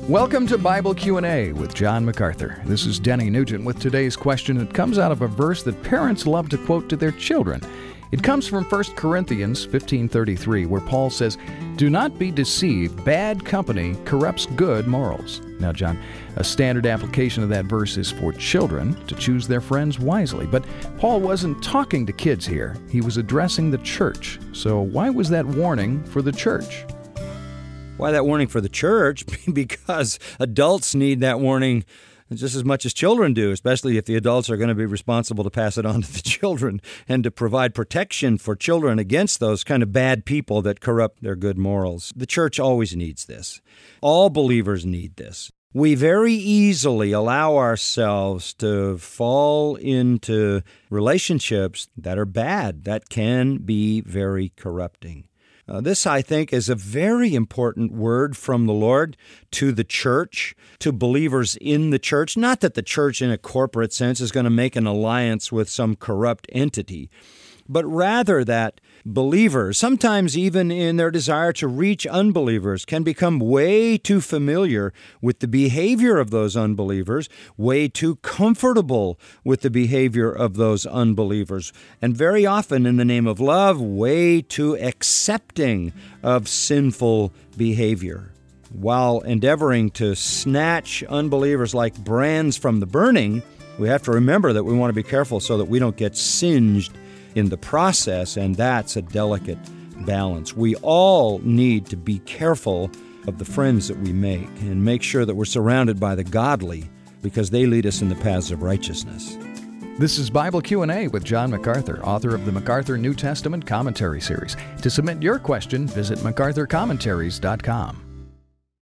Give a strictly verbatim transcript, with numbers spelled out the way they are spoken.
Welcome to Bible Q and A with John MacArthur. This is Denny Nugent with today's question. It comes out of a verse that parents love to quote to their children. It comes from First Corinthians fifteen thirty-three, where Paul says, "Do not be deceived. Bad company corrupts good morals." Now, John, a standard application of that verse is for children to choose their friends wisely. But Paul wasn't talking to kids here. He was addressing the church. So why was that warning for the church? Why that warning for the church? Because adults need that warning just as much as children do, especially if the adults are going to be responsible to pass it on to the children and to provide protection for children against those kind of bad people that corrupt their good morals. The church always needs this. All believers need this. We very easily allow ourselves to fall into relationships that are bad, that can be very corrupting. Uh, this, I think, is a very important word from the Lord to the church, to believers in the church. Not that the church in a corporate sense is going to make an alliance with some corrupt entity, but rather that believers, sometimes even in their desire to reach unbelievers, can become way too familiar with the behavior of those unbelievers, way too comfortable with the behavior of those unbelievers, and very often, in the name of love, way too accepting of sinful behavior. While endeavoring to snatch unbelievers like brands from the burning, we have to remember that we want to be careful so that we don't get singed in the process, and that's a delicate balance. We all need to be careful of the friends that we make and make sure that we're surrounded by the godly, because they lead us in the paths of righteousness. This is Bible Q and A with John MacArthur, author of the MacArthur New Testament Commentary Series. To submit your question, visit macarthur commentaries dot com.